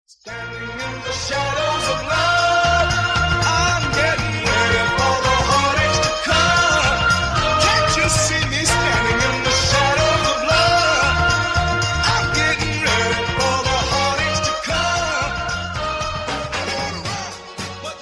Standing in the shadows of love, I'm getting ready for the heartaches to come. Can't you see me standing in the shadows of love? I'm getting ready for the heartaches to come. I wanna run, but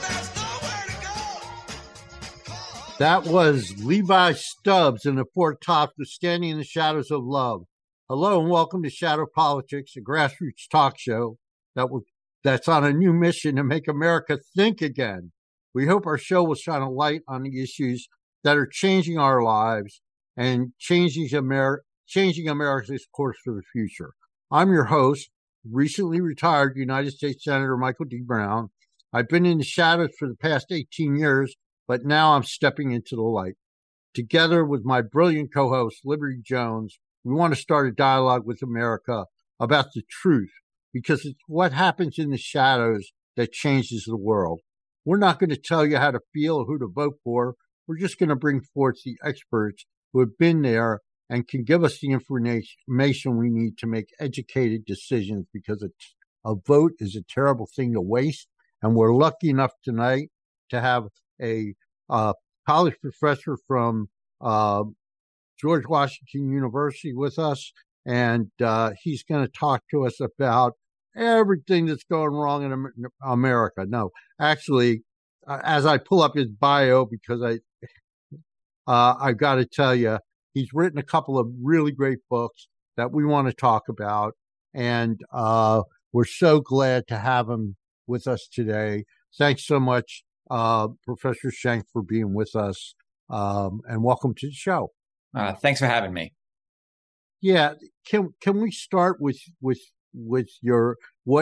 there's nowhere to go. That was Levi Stubbs and the Four Tops with Standing in the Shadows of Love. Hello and welcome to Shadow Politics, a grassroots talk show that's on a new mission to make America think again. We hope our show will shine a light on the issues that are changing our lives and changing America's course for the future. I'm your host, recently retired United States Senator Michael D. Brown. I've been in the shadows for the past 18 years, but now I'm stepping into the light. Together with my brilliant co-host, Liberty Jones, we want to start a dialogue with America about the truth, because it's what happens in the shadows that changes the world. We're not going to tell you how to feel or who to vote for. We're just going to bring forth the experts who have been there and can give us the information we need to make educated decisions, because a vote is a terrible thing to waste. And we're lucky enough tonight to have a college professor from George Washington University with us, and he's going to talk to us about everything that's going wrong in America. No, actually, as I pull up his bio, because I've got to tell you, he's written a couple of really great books that we want to talk about, and we're so glad to have him with us today. Thanks so much, Professor Schenck, for being with us, and welcome to the show. Thanks for having me. Yeah, can we start with your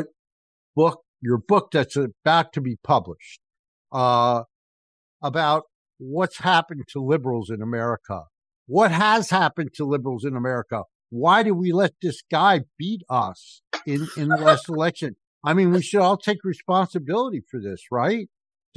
book that's about to be published, about what's happened to liberals in America? What has happened to liberals in America? Why did we let this guy beat us in the last election? I mean, we should all take responsibility for this, right?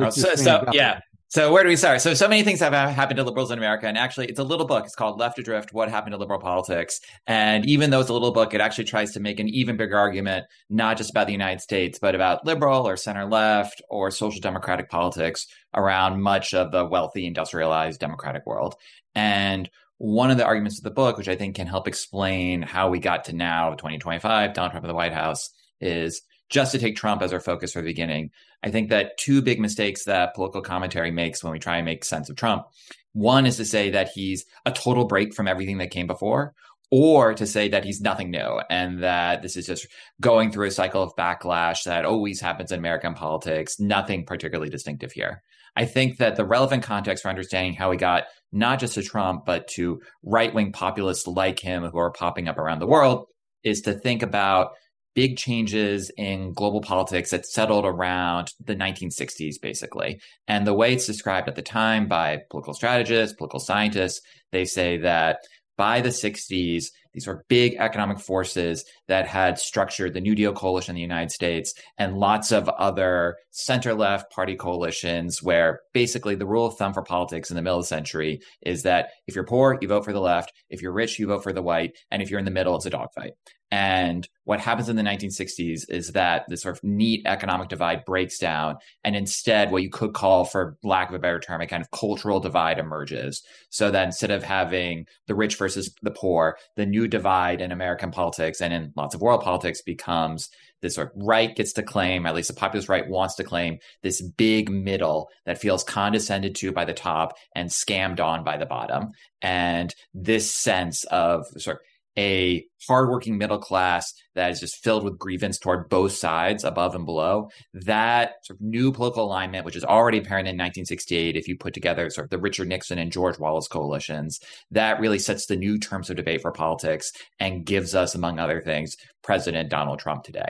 So where do we start? So many things have happened to liberals in America. And actually, it's a little book. It's called Left Adrift, What Happened to Liberal Politics. And even though it's a little book, it actually tries to make an even bigger argument, not just about the United States, but about liberal or center left or social democratic politics around much of the wealthy, industrialized democratic world. And one of the arguments of the book, which I think can help explain how we got to now, 2025, Donald Trump in the White House, is just to take Trump as our focus for the beginning. I think that two big mistakes that political commentary makes when we try and make sense of Trump. One is to say that he's a total break from everything that came before, or to say that he's nothing new and that this is just going through a cycle of backlash that always happens in American politics, nothing particularly distinctive here. I think that the relevant context for understanding how we got not just to Trump, but to right-wing populists like him who are popping up around the world is to think about big changes in global politics that settled around the 1960s, basically. And the way it's described at the time by political strategists, political scientists, they say that by the 60s, these were big economic forces that had structured the New Deal coalition in the United States and lots of other center-left party coalitions where basically the rule of thumb for politics in the middle of the century is that if you're poor, you vote for the left. If you're rich, you vote for the white. And if you're in the middle, it's a dogfight. And what happens in the 1960s is that this sort of neat economic divide breaks down. And instead, what you could call, for lack of a better term, a kind of cultural divide emerges. So that instead of having the rich versus the poor, the new divide in American politics and in lots of world politics becomes this sort of right gets to claim, at least the populist right wants to claim, this big middle that feels condescended to by the top and scammed on by the bottom. And this sense of sort of a hardworking middle class that is just filled with grievance toward both sides, above and below, that sort of new political alignment, which is already apparent in 1968, if you put together sort of the Richard Nixon and George Wallace coalitions, that really sets the new terms of debate for politics and gives us, among other things, President Donald Trump today.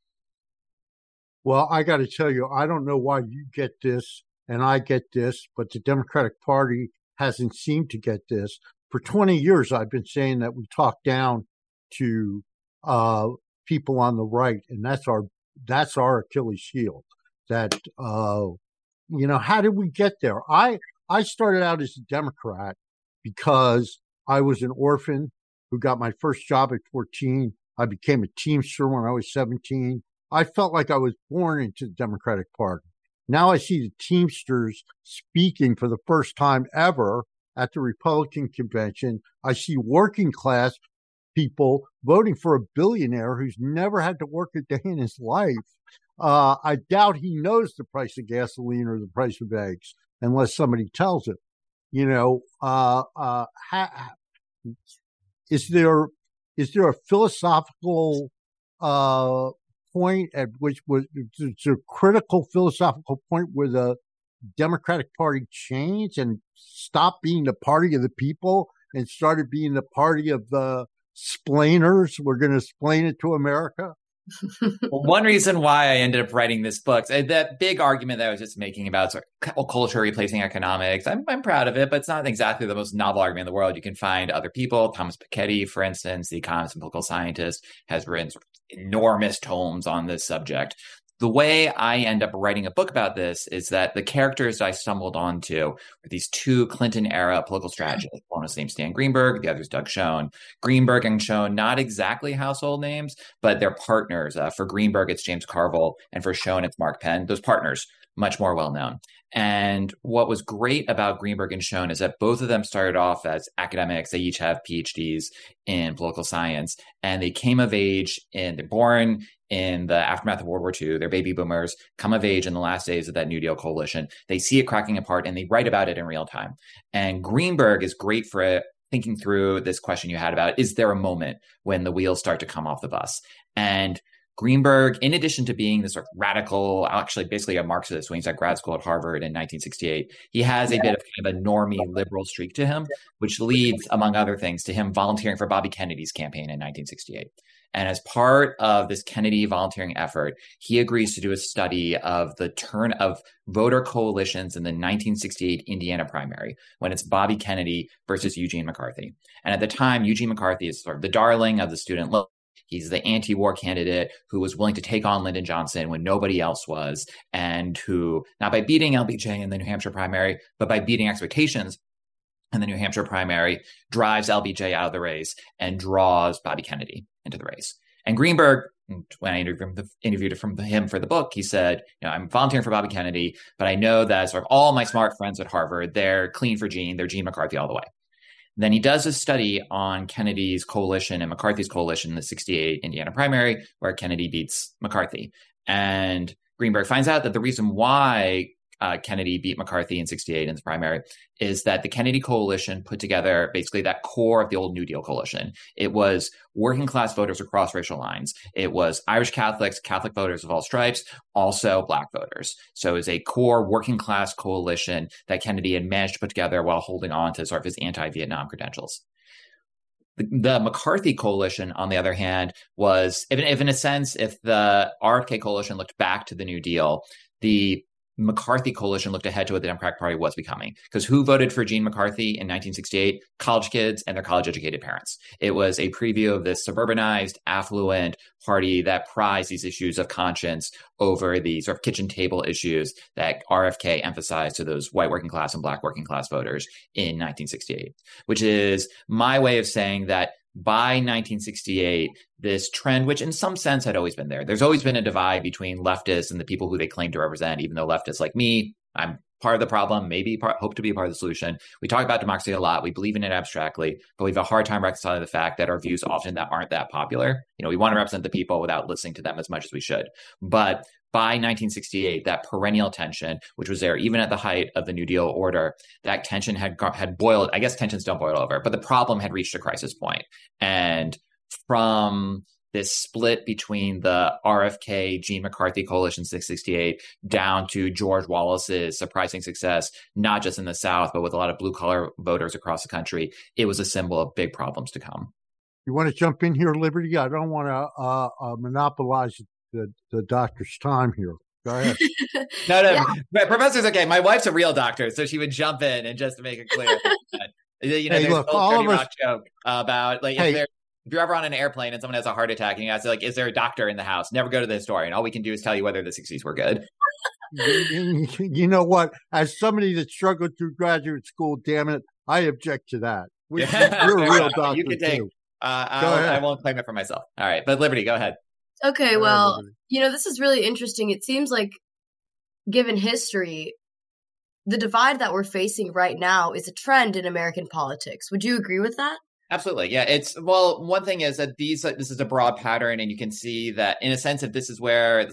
Well, I got to tell you, I don't know why you get this and I get this, but the Democratic Party hasn't seemed to get this. For 20 years, I've been saying that we talk down to people on the right, and that's our Achilles heel. That how did we get there? I started out as a Democrat because I was an orphan who got my first job at 14. I became a Teamster when I was 17. I felt like I was born into the Democratic Party. Now I see the Teamsters speaking for the first time ever at the Republican convention. I see working class people voting for a billionaire who's never had to work a day in his life. I doubt he knows the price of gasoline or the price of eggs unless somebody tells him. You know, is there a philosophical point at which was it's a critical philosophical point where the Democratic Party changed and stopped being the party of the people and started being the party of the splainers? We're going to explain it to America. Well, one reason why I ended up writing this book, that big argument that I was just making about sort of culture replacing economics, I'm proud of it, but it's not exactly the most novel argument in the world. You can find other people. Thomas Piketty, for instance, the economist and political scientist, has written sort of enormous tomes on this subject. The way I end up writing a book about this is that the characters I stumbled onto were these two Clinton-era political strategists. One was named Stan Greenberg, the other is Doug Schoen. Greenberg and Schoen, not exactly household names, but they're partners. For Greenberg, it's James Carville, and for Schoen, it's Mark Penn. Those partners, much more well-known. And what was great about Greenberg and Schoen is that both of them started off as academics. They each have PhDs in political science, and they came of age, and they're born in the aftermath of World War II. They're baby boomers, come of age in the last days of that New Deal coalition. They see it cracking apart and they write about it in real time. And Greenberg is great for it, thinking through this question you had about, is there a moment when the wheels start to come off the bus? And Greenberg, in addition to being this sort of radical, actually basically a Marxist when he's at grad school at Harvard in 1968, he has a bit of kind of a normie liberal streak to him, which leads, among other things, to him volunteering for Bobby Kennedy's campaign in 1968. And as part of this Kennedy volunteering effort, he agrees to do a study of the turn of voter coalitions in the 1968 Indiana primary, when it's Bobby Kennedy versus Eugene McCarthy. And at the time, Eugene McCarthy is sort of the darling of the student left. He's the anti-war candidate who was willing to take on Lyndon Johnson when nobody else was, and who, not by beating LBJ in the New Hampshire primary, but by beating expectations in the New Hampshire primary, drives LBJ out of the race and draws Bobby Kennedy into the race. And Greenberg, when I interviewed him for the book, he said, I'm volunteering for Bobby Kennedy, but I know that sort of all my smart friends at Harvard, they're clean for Gene, they're Gene McCarthy all the way. Then he does a study on Kennedy's coalition and McCarthy's coalition in the 68 Indiana primary, where Kennedy beats McCarthy. And Greenberg finds out that the reason why Kennedy beat McCarthy in 68 in the primary is that the Kennedy coalition put together basically that core of the old New Deal coalition. It was working class voters across racial lines. It was Irish Catholics, Catholic voters of all stripes, also Black voters. So it was a core working class coalition that Kennedy had managed to put together while holding on to sort of his anti-Vietnam credentials. The McCarthy coalition, on the other hand, was, if in a sense, if the RFK coalition looked back to the New Deal, the McCarthy coalition looked ahead to what the Democratic Party was becoming. Because who voted for Gene McCarthy in 1968? College kids and their college-educated parents. It was a preview of this suburbanized, affluent party that prized these issues of conscience over the sort of kitchen table issues that RFK emphasized to those white working class and Black working class voters in 1968, which is my way of saying that by 1968, this trend, which in some sense had always been there, there's always been a divide between leftists and the people who they claim to represent, even though leftists like me, I'm part of the problem, hope to be a part of the solution. We talk about democracy a lot. We believe in it abstractly, but we have a hard time reconciling the fact that our views often aren't that popular. We want to represent the people without listening to them as much as we should. But by 1968, that perennial tension, which was there even at the height of the New Deal order, that tension had boiled. I guess tensions don't boil over, but the problem had reached a crisis point. And from this split between the RFK, Gene McCarthy coalition 668 down to George Wallace's surprising success, not just in the South, but with a lot of blue collar voters across the country, it was a symbol of big problems to come. You want to jump in here, Liberty? I don't want to monopolize the doctor's time here. Go ahead. No, yeah. Professor's okay. My wife's a real doctor, so she would jump in and just to make it clear. There's look, a all of us joke about if you're ever on an airplane and someone has a heart attack and you ask, is there a doctor in the house? Never go to the historian. All we can do is tell you whether the 60s were good. You know what? As somebody that struggled through graduate school, damn it, I object to that. You're a real doctor, you can take, too. I won't claim it for myself. All right. But Liberty, go ahead. Okay, Go ahead, well, Liberty. this is really interesting. It seems like, given history, the divide that we're facing right now is a trend in American politics. Would you agree with that? Absolutely. Yeah. One thing is that this is a broad pattern, and you can see that in a sense, if this is where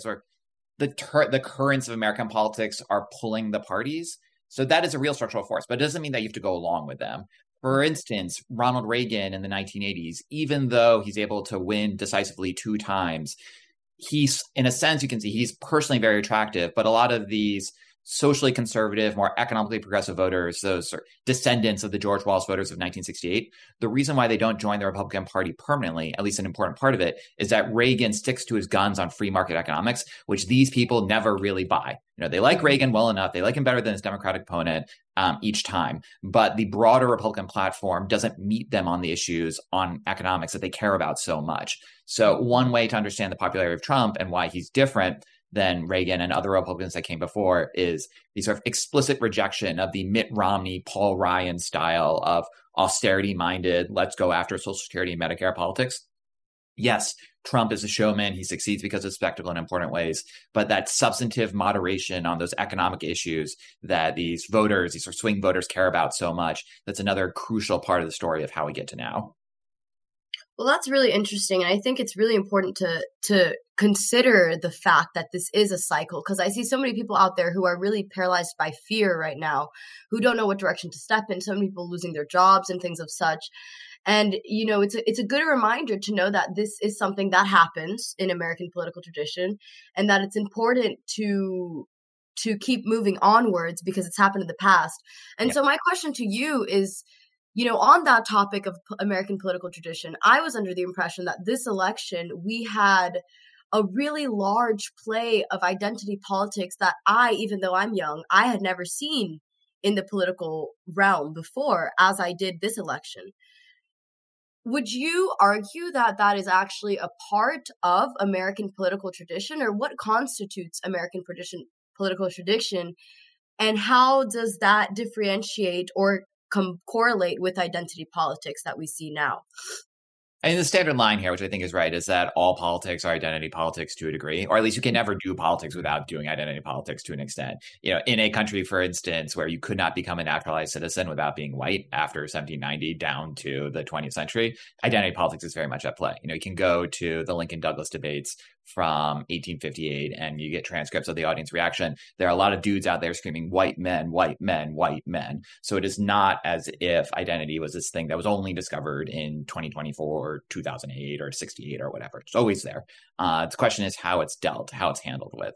the currents of American politics are pulling the parties. So that is a real structural force, but it doesn't mean that you have to go along with them. For instance, Ronald Reagan in the 1980s, even though he's able to win decisively 2 times, he's, in a sense, you can see he's personally very attractive, but a lot of these socially conservative, more economically progressive voters, those descendants of the George Wallace voters of 1968, the reason why they don't join the Republican Party permanently, at least an important part of it, is that Reagan sticks to his guns on free market economics, which these people never really buy. They like Reagan well enough. They like him better than his Democratic opponent each time. But the broader Republican platform doesn't meet them on the issues on economics that they care about so much. So one way to understand the popularity of Trump and why he's different than Reagan and other Republicans that came before is the sort of explicit rejection of the Mitt Romney, Paul Ryan style of austerity-minded, let's go after Social Security and Medicare politics. Yes, Trump is a showman. He succeeds because of spectacle in important ways. But that substantive moderation on those economic issues that these voters, these sort of swing voters care about so much, that's another crucial part of the story of how we get to now. Well, that's really interesting. And I think it's really important to consider the fact that this is a cycle, because I see so many people out there who are really paralyzed by fear right now, who don't know what direction to step in. So many people losing their jobs and things of such. And, it's a good reminder to know that this is something that happens in American political tradition, and that it's important to keep moving onwards because it's happened in the past. And so my question to you is, on that topic of American political tradition, I was under the impression that this election, we had a really large play of identity politics that even though I'm young, I had never seen in the political realm before, as I did this election. Would you argue that that is actually a part of American political tradition, or what constitutes American political tradition, and how does that differentiate or correlate with identity politics that we see now? And the standard line here, which I think is right, is that all politics are identity politics to a degree, or at least you can never do politics without doing identity politics to an extent. In a country, for instance, where you could not become a naturalized citizen without being white after 1790 down to the 20th century, identity politics is very much at play. You can go to the Lincoln-Douglas debates from 1858 and you get transcripts of the audience reaction. There are a lot of dudes out there screaming white men, white men, white men. So it is not as if identity was this thing that was only discovered in 2024 or 2008 or 68 or whatever. It's always there. The question is how it's dealt, how it's handled with.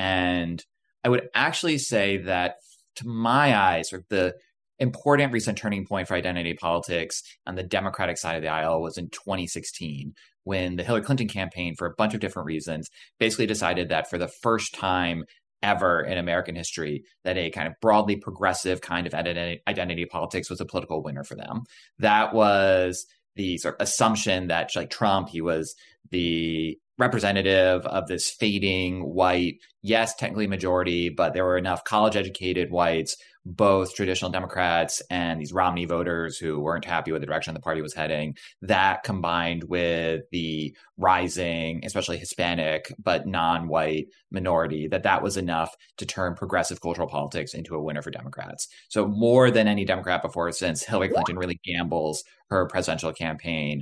And I would actually say that, to my eyes, the important recent turning point for identity politics on the Democratic side of the aisle was in 2016, when the Hillary Clinton campaign, for a bunch of different reasons, basically decided that for the first time ever in American history, that a kind of broadly progressive kind of identity politics was a political winner for them. That was the sort of assumption that, like Trump, he was the representative of this fading white, yes, technically majority, but there were enough college-educated whites, both traditional Democrats and these Romney voters who weren't happy with the direction the party was heading. That, combined with the rising, especially Hispanic, but non-white minority, that was enough to turn progressive cultural politics into a winner for Democrats. So more than any Democrat before or since, Hillary Clinton really gambles her presidential campaign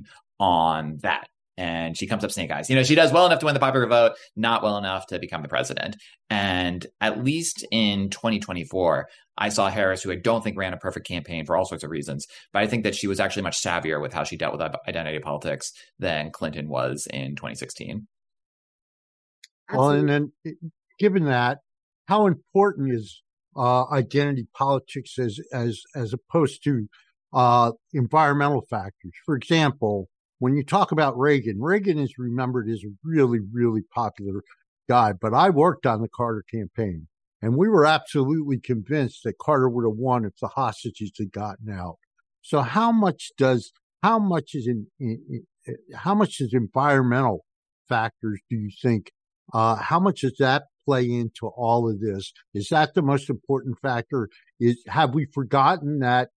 on that. And she comes up snake eyes. She does well enough to win the popular vote, not well enough to become the president. And at least in 2024, I saw Harris, who I don't think ran a perfect campaign for all sorts of reasons, but I think that she was actually much savvier with how she dealt with identity politics than Clinton was in 2016. Well, and then given that, how important is identity politics as opposed to environmental factors? For example, when you talk about Reagan is remembered as a really, really popular guy, but I worked on the Carter campaign, and we were absolutely convinced that Carter would have won if the hostages had gotten out. So how much is environmental factors, do you think? How much does that play into all of this? Is that the most important factor? Have we forgotten that,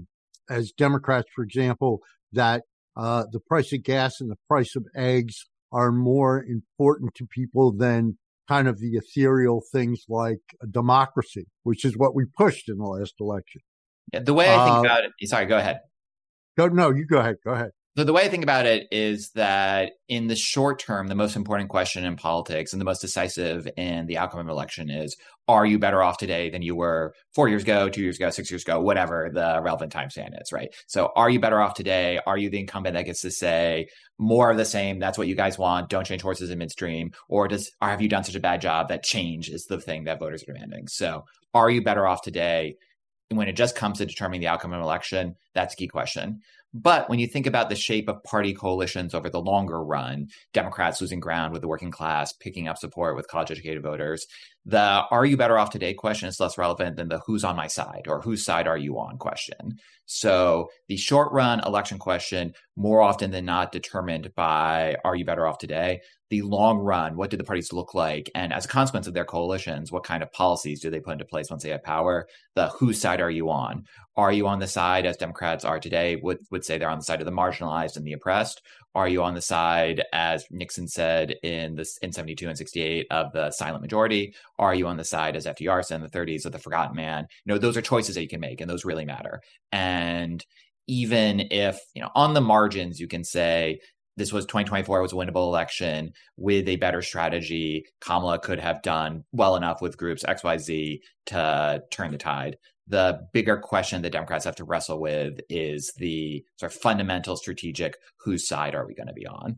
as Democrats, for example, that the price of gas and the price of eggs are more important to people than kind of the ethereal things like democracy, which is what we pushed in the last election. Yeah, the way I think about it, sorry, go ahead. No, you go ahead. Go ahead. So the way I think about it is that in the short term, the most important question in politics and the most decisive in the outcome of an election is, are you better off today than you were 4 years ago, 2 years ago, 6 years ago, whatever the relevant time span is, right? So are you better off today? Are you the incumbent that gets to say more of the same? That's what you guys want. Don't change horses in midstream. Or have you done such a bad job that change is the thing that voters are demanding? So are you better off today? And when it just comes to determining the outcome of an election, that's a key question. But when you think about the shape of party coalitions over the longer run, Democrats losing ground with the working class, picking up support with college-educated voters, the are you better off today question is less relevant than the who's on my side or whose side are you on question. So the short-run election question, more often than not determined by are you better off today? The long run, what do the parties look like? And as a consequence of their coalitions, what kind of policies do they put into place once they have power? The whose side are you on? Are you on the side, as Democrats are today, would say they're on the side of the marginalized and the oppressed? Are you on the side, as Nixon said in 72 and 68, of the silent majority? Are you on the side, as FDR said in the 30s, of the forgotten man? Those are choices that you can make, and those really matter. And even if, on the margins, you can say, this was 2024 was a winnable election with a better strategy. Kamala could have done well enough with groups XYZ to turn the tide. The bigger question that Democrats have to wrestle with is the sort of fundamental strategic whose side are we going to be on?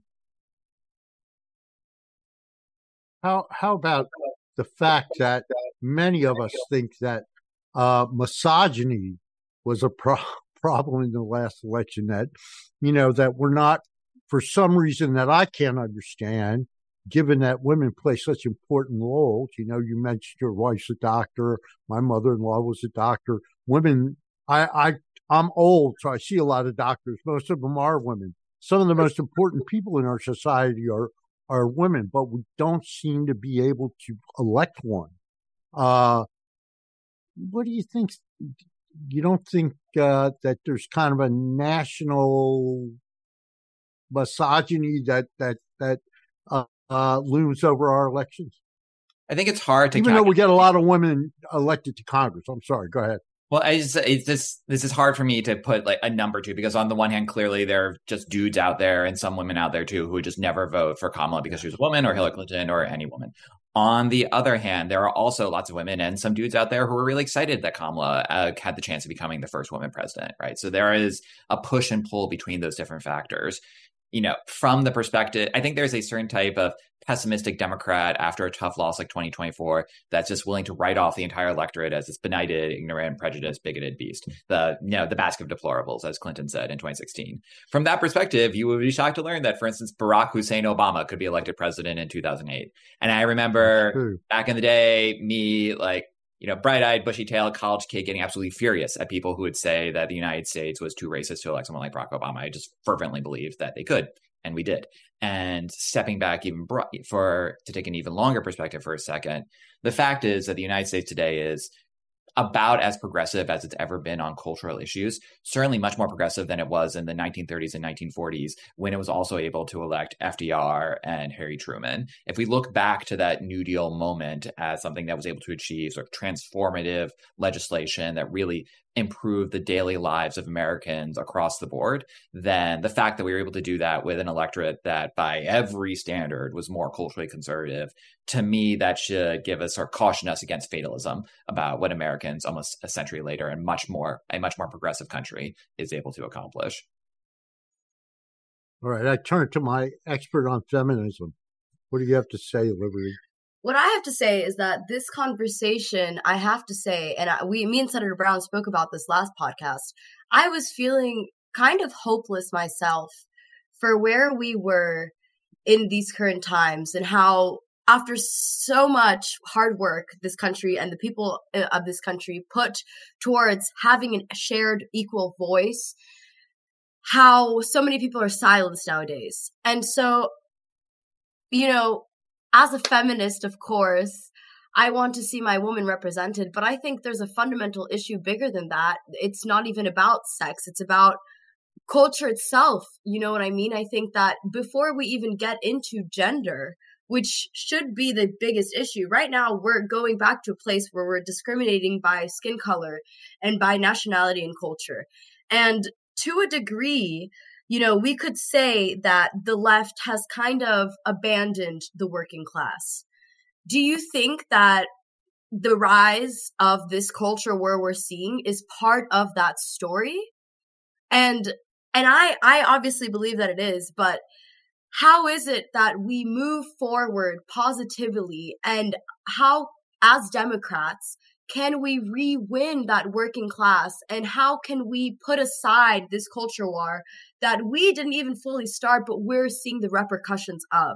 How about the fact that many of us think that misogyny was a problem in the last election, that, that we're not, for some reason that I can't understand, given that women play such important roles. You mentioned your wife's a doctor. My mother-in-law was a doctor. Women, I'm old, so I see a lot of doctors. Most of them are women. Some of the most important people in our society are women, but we don't seem to be able to elect one. What do you think? You don't think that there's kind of a national misogyny that looms over our elections? I think it's hard to, even though we get a lot of women elected to Congress. I'm sorry, go ahead. Well, this is hard for me to put like a number to, because on the one hand, clearly there are just dudes out there and some women out there too who would just never vote for Kamala because she was a woman, or Hillary Clinton, or any woman. On the other hand, there are also lots of women and some dudes out there who are really excited that Kamala had the chance of becoming the first woman president, right? So there is a push and pull between those different factors. From the perspective, I think there's a certain type of pessimistic Democrat after a tough loss like 2024 that's just willing to write off the entire electorate as this benighted, ignorant, prejudiced, bigoted beast. The basket of deplorables, as Clinton said in 2016. From that perspective, you would be shocked to learn that, for instance, Barack Hussein Obama could be elected president in 2008. And I remember back in the day, me bright-eyed, bushy-tailed college kid getting absolutely furious at people who would say that the United States was too racist to elect someone like Barack Obama. I just fervently believed that they could, and we did. And stepping back even to take an even longer perspective for a second, the fact is that the United States today is about as progressive as it's ever been on cultural issues, certainly much more progressive than it was in the 1930s and 1940s, when it was also able to elect FDR and Harry Truman. If we look back to that New Deal moment as something that was able to achieve sort of transformative legislation that really improved the daily lives of Americans across the board, then the fact that we were able to do that with an electorate that by every standard was more culturally conservative, to me, that should give us or caution us against fatalism about what Americans almost a century later and a much more progressive country is able to accomplish. All right. I turn to my expert on feminism. What do you have to say, Liberty? What I have to say is that this conversation, I have to say, and me and Senator Brown spoke about this last podcast, I was feeling kind of hopeless myself for where we were in these current times, and how after so much hard work this country and the people of this country put towards having a shared equal voice, how so many people are silenced nowadays. And so, as a feminist, of course, I want to see my woman represented, but I think there's a fundamental issue bigger than that. It's not even about sex. It's about culture itself, you know what I mean? I think that before we even get into gender, which should be the biggest issue, right now we're going back to a place where we're discriminating by skin color and by nationality and culture. And to a degree, you know, we could say that the left has kind of abandoned the working class. Do you think that the rise of this culture where we're seeing is part of that story? And I obviously believe that it is, but how is it that we move forward positively, and how, as Democrats, can we re-win that working class, and how can we put aside this culture war that we didn't even fully start, but we're seeing the repercussions of?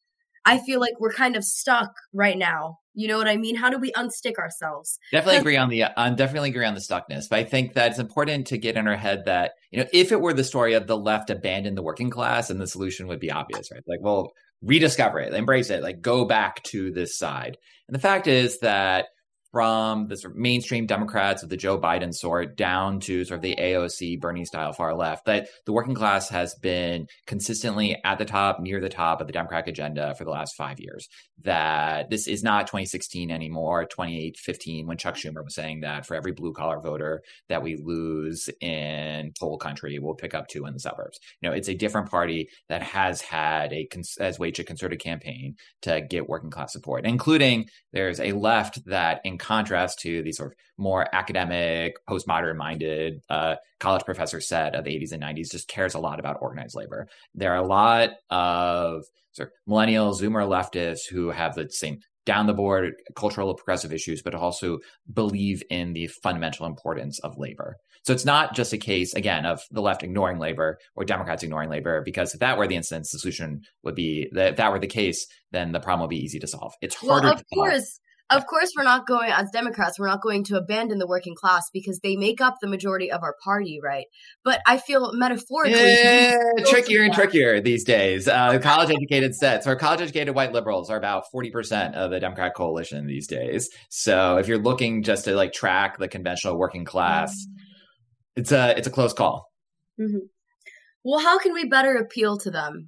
I feel like we're kind of stuck right now. You know what I mean? How do we unstick ourselves? Definitely agree on the stuckness, but I think that it's important to get in our head that, you know, if it were the story of the left abandoned the working class, and the solution would be obvious, right? Like, well, rediscover it, embrace it, like go back to this side. And the fact is that from the sort of mainstream Democrats of the Joe Biden sort down to sort of the AOC, Bernie style far left, that the working class has been consistently at the top, near the top of the Democratic agenda for the last 5 years. That this is not 2016 anymore, 2015, when Chuck Schumer was saying that for every blue collar voter that we lose in coal country, we'll pick up 2 in the suburbs. You know, it's a different party that has had has waged a concerted campaign to get working class support, including there's a left that, in contrast to the sort of more academic, postmodern minded college professor set of the 80s and 90s, just cares a lot about organized labor. There are a lot of sort of millennial Zoomer leftists who have the same down the board cultural progressive issues, but also believe in the fundamental importance of labor. So it's not just a case, again, of the left ignoring labor or Democrats ignoring labor, because if that were the instance, the solution would be that if that were the case, then the problem would be easy to solve. It's harder to solve. Of course, we're not going, as Democrats, we're not going to abandon the working class because they make up the majority of our party, right? But I feel metaphorically... trickier and trickier these days. College-educated sets or college-educated white liberals are about 40% of the Democratic coalition these days. So if you're looking just to like track the conventional working class, it's a close call. Mm-hmm. Well, how can we better appeal to them?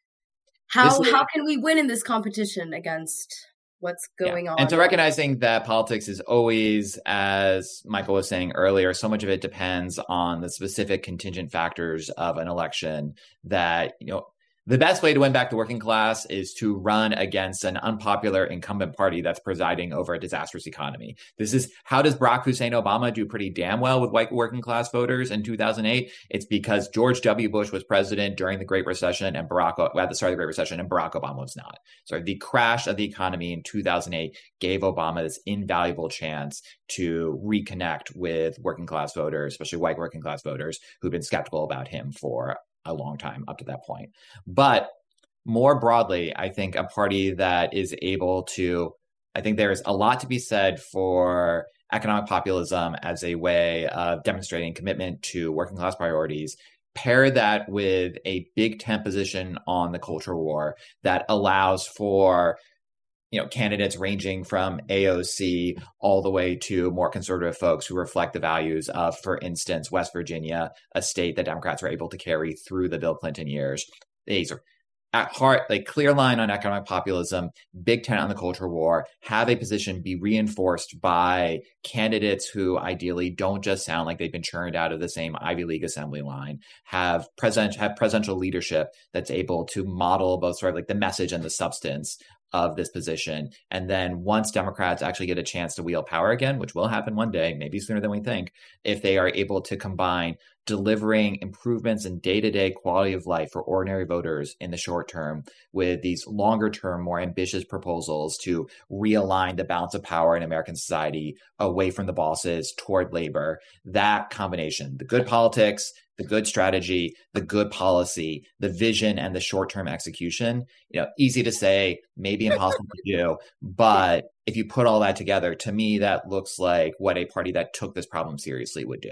How can we win in this competition against what's going on? And so recognizing that politics is always, as Michael was saying earlier, so much of it depends on the specific contingent factors of an election, that, you know, the best way to win back the working class is to run against an unpopular incumbent party that's presiding over a disastrous economy. This is, how does Barack Hussein Obama do pretty damn well with white working class voters in 2008? It's because George W. Bush was president during the Great Recession and at the start of the Great Recession, and Barack Obama was not. So the crash of the economy in 2008 gave Obama this invaluable chance to reconnect with working class voters, especially white working class voters who've been skeptical about him for a long time up to that point. But more broadly, I think a party that is able to, I think there's a lot to be said for economic populism as a way of demonstrating commitment to working class priorities. Pair that with a big tent position on the culture war that allows for, you know, candidates ranging from AOC all the way to more conservative folks who reflect the values of, for instance, West Virginia, a state that Democrats were able to carry through the Bill Clinton years. These are at heart, like, clear line on economic populism, big tent on the culture war, have a position be reinforced by candidates who ideally don't just sound like they've been churned out of the same Ivy League assembly line, have presidential leadership that's able to model both sort of like the message and the substance of this position. And then once Democrats actually get a chance to wield power again, which will happen one day, maybe sooner than we think, if they are able to combine delivering improvements in day-to-day quality of life for ordinary voters in the short term with these longer term, more ambitious proposals to realign the balance of power in American society away from the bosses toward labor, that combination, the good politics, the good strategy, the good policy, the vision, and the short-term execution, you know, easy to say, maybe impossible to do. But if you put all that together, to me, that looks like what a party that took this problem seriously would do.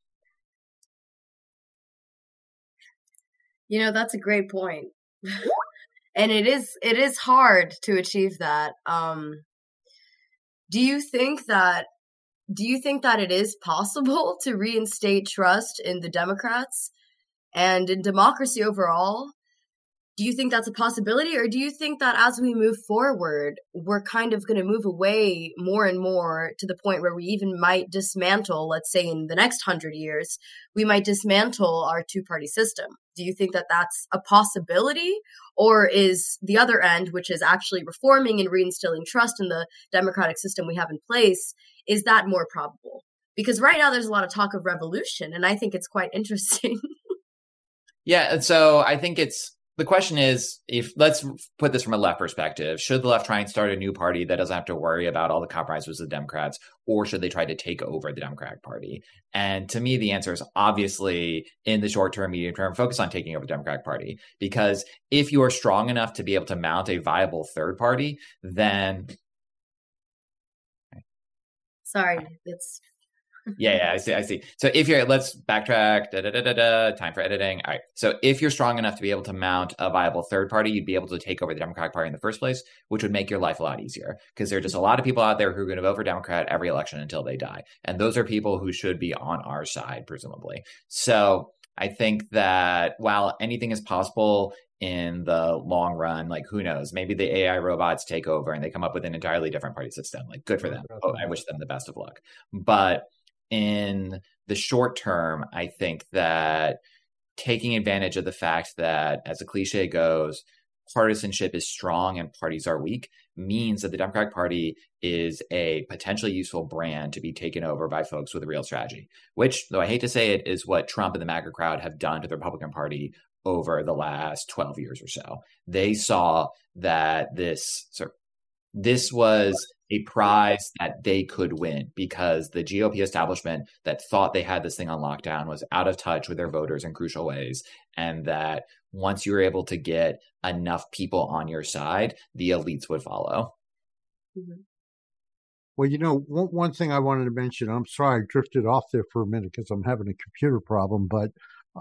You know, that's a great point. And it is hard to achieve that. Do you think that it is possible to reinstate trust in the Democrats? And in democracy overall, do you think that's a possibility, or do you think that as we move forward, we're kind of going to move away more and more to the point where we even might dismantle, let's say in the next 100 years, we might dismantle our two-party system? Do you think that that's a possibility, or is the other end, which is actually reforming and reinstilling trust in the democratic system we have in place, is that more probable? Because right now there's a lot of talk of revolution, and I think it's quite interesting. Yeah, and so I think the question is, if let's put this from a left perspective, should the left try and start a new party that doesn't have to worry about all the compromises of the Democrats, or should they try to take over the Democratic Party? And to me, the answer is obviously in the short term, medium term, focus on taking over the Democratic Party. Because if you are strong enough to be able to mount a viable third party, then... Sorry, it's... Yeah, I see. So let's backtrack, time for editing. All right. So if you're strong enough to be able to mount a viable third party, you'd be able to take over the Democratic Party in the first place, which would make your life a lot easier, because there are just a lot of people out there who are going to vote for Democrat every election until they die. And those are people who should be on our side, presumably. So I think that while anything is possible in the long run, like who knows, maybe the AI robots take over and they come up with an entirely different party system. Like good for them. Oh, I wish them the best of luck. But in the short term, I think that taking advantage of the fact that, as the cliche goes, partisanship is strong and parties are weak means that the Democratic Party is a potentially useful brand to be taken over by folks with a real strategy, which, though I hate to say it, is what Trump and the MAGA crowd have done to the Republican Party over the last 12 years or so. They saw that this was a prize that they could win, because the GOP establishment that thought they had this thing on lockdown was out of touch with their voters in crucial ways. And that once you were able to get enough people on your side, the elites would follow. Mm-hmm. Well, one thing I wanted to mention, I'm sorry I drifted off there for a minute because I'm having a computer problem, but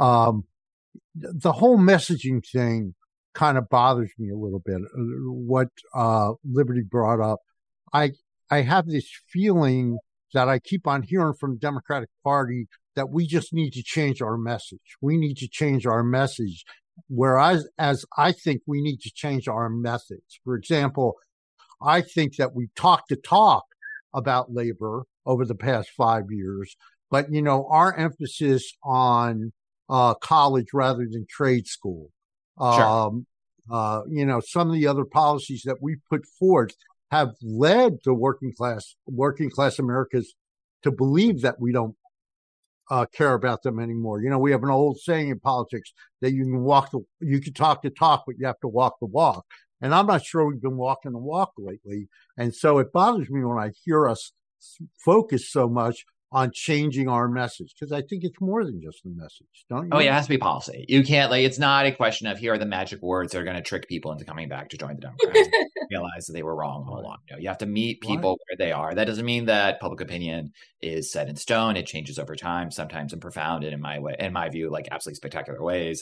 the whole messaging thing kind of bothers me a little bit. What Liberty brought up, I have this feeling that I keep on hearing from the Democratic Party that we just need to change our message. We need to change our message, whereas I think we need to change our methods. For example, I think that we talk the talk about labor over the past 5 years, but our emphasis on college rather than trade school. Sure. Some of the other policies that we put forth have led the working class Americans to believe that we don't care about them anymore. We have an old saying in politics that you can talk the talk, but you have to walk the walk. And I'm not sure we've been walking the walk lately. And so it bothers me when I hear us focus so much on changing our message, because I think it's more than just a message, don't you? Oh, yeah, it has to be policy. You can't, it's not a question of here are the magic words that are going to trick people into coming back to join the Democrats. Realize that they were wrong all along. You have to meet people where they are. That doesn't mean that public opinion is set in stone. It changes over time, sometimes in profound and in my view, like absolutely spectacular ways.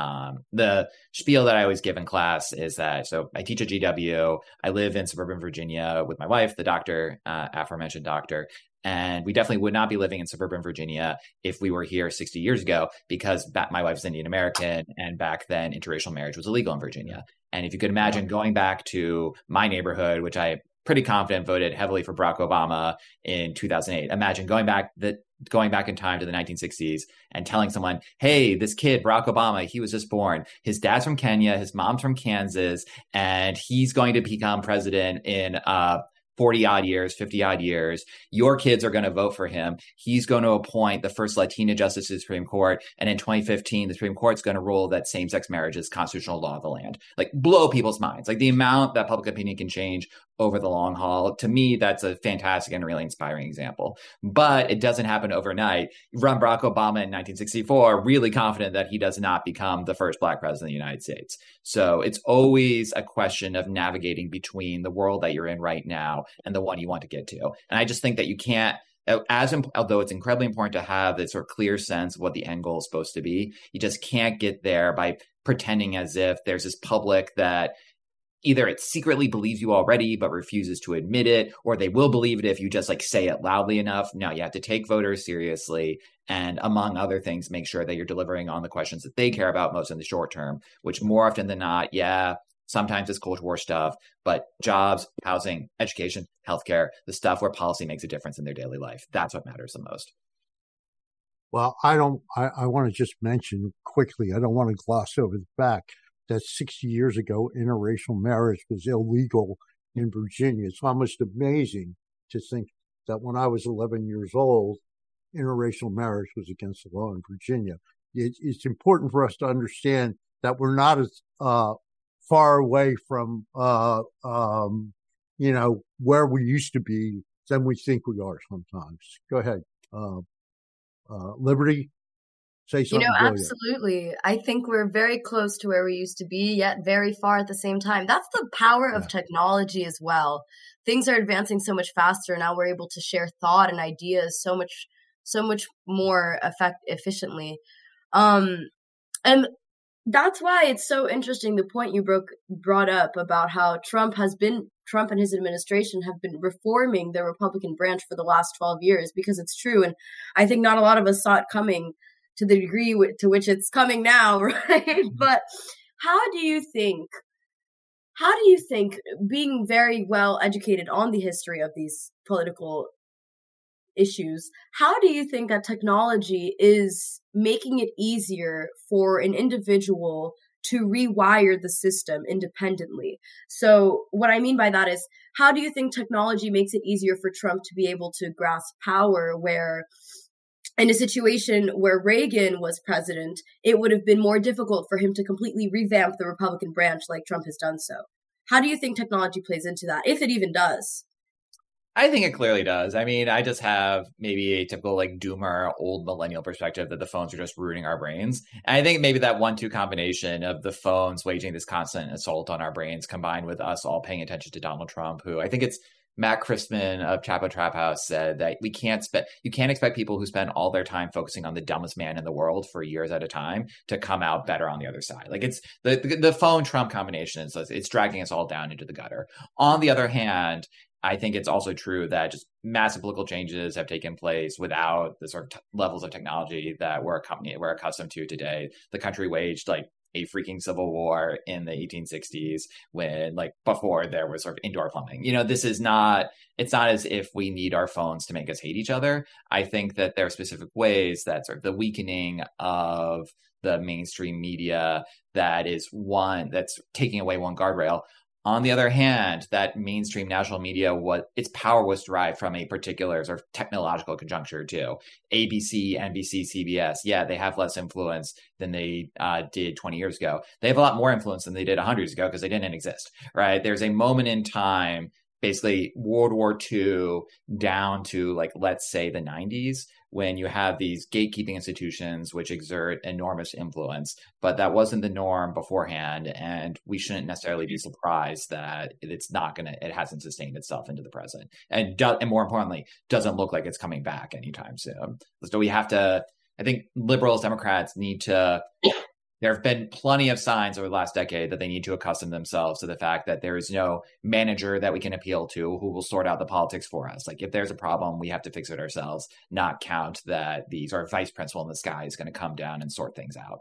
The spiel that I always give in class is that, so I teach at GW. I live in suburban Virginia with my wife, the doctor, aforementioned doctor. And we definitely would not be living in suburban Virginia if we were here 60 years ago, because my wife's Indian American, and back then interracial marriage was illegal in Virginia. And if you could imagine going back to my neighborhood, which I pretty confident voted heavily for Barack Obama in 2008. Imagine going back in time to the 1960s and telling someone, hey, this kid, Barack Obama, he was just born. His dad's from Kenya, his mom's from Kansas, and he's going to become president in 40 odd years, 50 odd years. Your kids are going to vote for him. He's going to appoint the first Latina justice to the Supreme Court. And in 2015, the Supreme Court's going to rule that same-sex marriage is constitutional law of the land. Blow people's minds. The amount that public opinion can change over the long haul. To me, that's a fantastic and really inspiring example. But it doesn't happen overnight. You run Barack Obama in 1964, really confident that he does not become the first Black president of the United States. So it's always a question of navigating between the world that you're in right now and the one you want to get to. And I just think that you can't, although it's incredibly important to have this sort of clear sense of what the end goal is supposed to be, you just can't get there by pretending as if there's this public that either it secretly believes you already but refuses to admit it, or they will believe it if you just like say it loudly enough. No, you have to take voters seriously, and among other things, make sure that you're delivering on the questions that they care about most in the short term, which more often than not, sometimes it's culture war stuff, but jobs, housing, education, healthcare, the stuff where policy makes a difference in their daily life. That's what matters the most. Well, I want to just mention quickly, I don't want to gloss over the fact that 60 years ago, interracial marriage was illegal in Virginia. It's almost amazing to think that when I was 11 years old, interracial marriage was against the law in Virginia. It's important for us to understand that we're not as far away from, where we used to be than we think we are sometimes. Go ahead. Liberty, say something. Absolutely. I think we're very close to where we used to be, yet very far at the same time. That's the power of technology as well. Things are advancing so much faster. Now we're able to share thought and ideas so much more efficiently. And that's why it's so interesting, the point you brought up about how Trump and his administration have been reforming the Republican branch for the last 12 years, because it's true. And I think not a lot of us saw it coming to the degree to which it's coming now, right? But how do you think, being very well educated on the history of these political issues, how do you think that technology is making it easier for an individual to rewire the system independently? So what I mean by that is, how do you think technology makes it easier for Trump to be able to grasp power, where in a situation where Reagan was president, it would have been more difficult for him to completely revamp the Republican branch like Trump has done so? How do you think technology plays into that, if it even does? I think it clearly does. I mean, I just have maybe a typical like doomer old millennial perspective that the phones are just ruining our brains. And I think maybe that 1-2 combination of the phones waging this constant assault on our brains, combined with us all paying attention to Donald Trump, who I think it's Matt Christman of Chapo Trap House said that you can't expect people who spend all their time focusing on the dumbest man in the world for years at a time to come out better on the other side. Like, it's the phone Trump combination it's dragging us all down into the gutter. On the other hand, I think it's also true that just massive political changes have taken place without the sort of levels of technology that we're accustomed to today. The country waged like a freaking civil war in the 1860s when, like, before there was sort of indoor plumbing. It's not as if we need our phones to make us hate each other. I think that there are specific ways that sort of the weakening of the mainstream media that's taking away one guardrail. On the other hand, that mainstream national media, its power was derived from a particular sort of technological conjuncture too. ABC, NBC, CBS, they have less influence than they did 20 years ago. They have a lot more influence than they did 100 years ago because they didn't exist, right? There's a moment in time, basically World War II down to, like, let's say the 90s, when you have these gatekeeping institutions which exert enormous influence, but that wasn't the norm beforehand, and we shouldn't necessarily be surprised that it hasn't sustained itself into the present, and more importantly, doesn't look like it's coming back anytime soon. So I think liberals, Democrats need to. There have been plenty of signs over the last decade that they need to accustom themselves to the fact that there is no manager that we can appeal to who will sort out the politics for us. Like, if there's a problem, we have to fix it ourselves, not count that the sort of vice principal in the sky is going to come down and sort things out.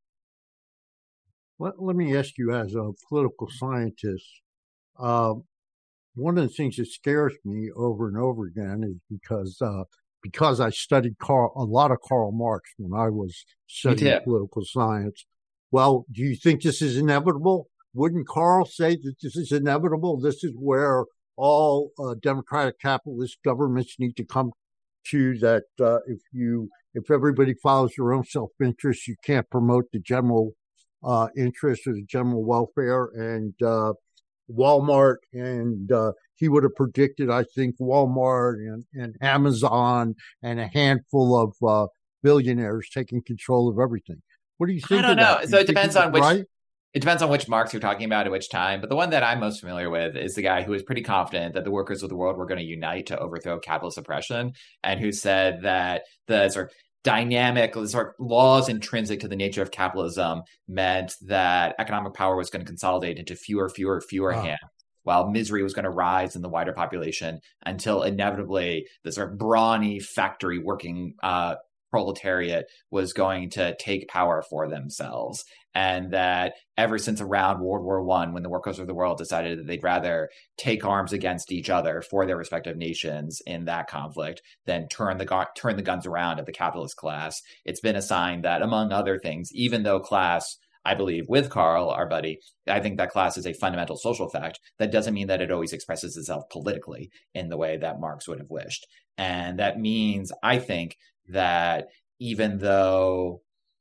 Let me ask you, as a political scientist, one of the things that scares me over and over again is because I studied a lot of Karl Marx when I was studying political science. Well, do you think this is inevitable? Wouldn't Karl say that this is inevitable? This is where all democratic capitalist governments need to come to, that if everybody follows their own self-interest, you can't promote the general interest or the general welfare. And Walmart, and he would have predicted, I think, Walmart and Amazon and a handful of billionaires taking control of everything. What do you think? I don't know. So it depends on which. Right? It depends on which Marx you're talking about at which time. But the one that I'm most familiar with is the guy who was pretty confident that the workers of the world were going to unite to overthrow capitalist oppression, and who said that the sort of dynamic sort of laws intrinsic to the nature of capitalism meant that economic power was going to consolidate into fewer hands, while misery was going to rise in the wider population until inevitably the sort of brawny factory working proletariat was going to take power for themselves. And that ever since around World War I, when the workers of the world decided that they'd rather take arms against each other for their respective nations in that conflict than turn the guns around at the capitalist class, it's been a sign that, among other things, even though class, I believe with Carl, our buddy, I think that class is a fundamental social fact. That doesn't mean that it always expresses itself politically in the way that Marx would have wished. And that means, I think, that even though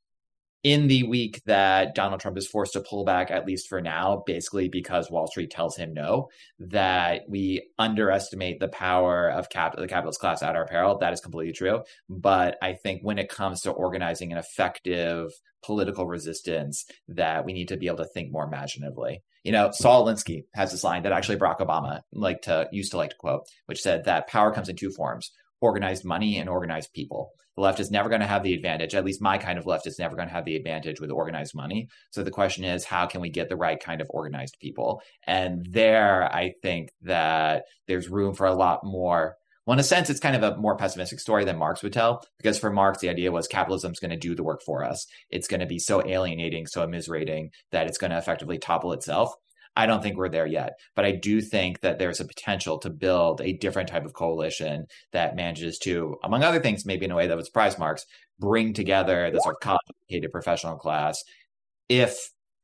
in the week that Donald Trump is forced to pull back, at least for now, basically because Wall Street tells him no, that we underestimate the power of the capitalist class at our peril. That is completely true. But I think when it comes to organizing an effective political resistance, that we need to be able to think more imaginatively. Saul Alinsky has this line that actually Barack Obama used to quote, which said that power comes in two forms: organized money and organized people. The left is never going to have the advantage, at least my kind of left is never going to have the advantage with organized money. So the question is, how can we get the right kind of organized people? And there, I think that there's room for a lot more. Well, in a sense, it's kind of a more pessimistic story than Marx would tell, because for Marx, the idea was capitalism's going to do the work for us. It's going to be so alienating, so immiserating that it's going to effectively topple itself. I don't think we're there yet, but I do think that there's a potential to build a different type of coalition that manages to, among other things, maybe in a way that would surprise Marx, bring together the sort of college-educated professional class. If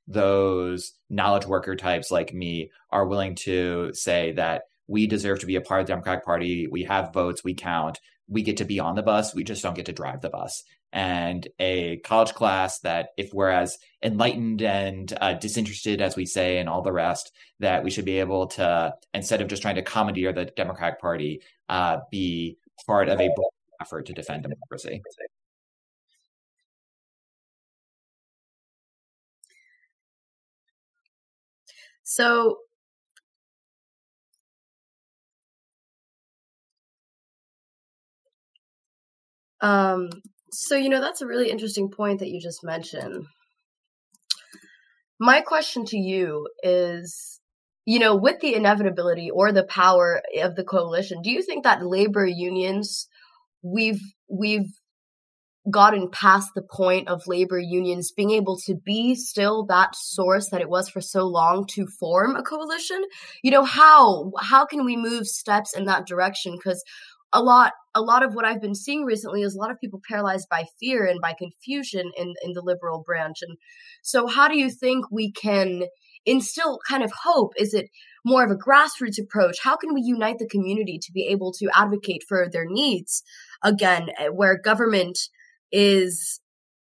those knowledge worker types like me are willing to say that we deserve to be a part of the Democratic Party, we have votes, we count, we get to be on the bus, we just don't get to drive the bus. And a college class that, if we're as enlightened and disinterested as we say and all the rest, that we should be able to, instead of just trying to commandeer the Democratic Party, be part of a broad effort to defend democracy. So that's a really interesting point that you just mentioned. My question to you is, with the inevitability or the power of the coalition, do you think that labor unions, we've gotten past the point of labor unions being able to be still that source that it was for so long to form a coalition? How can we move steps in that direction? Because a lot of what I've been seeing recently is a lot of people paralyzed by fear and by confusion in the liberal branch. And so how do you think we can instill kind of hope? Is it more of a grassroots approach? How can we unite the community to be able to advocate for their needs again, where government is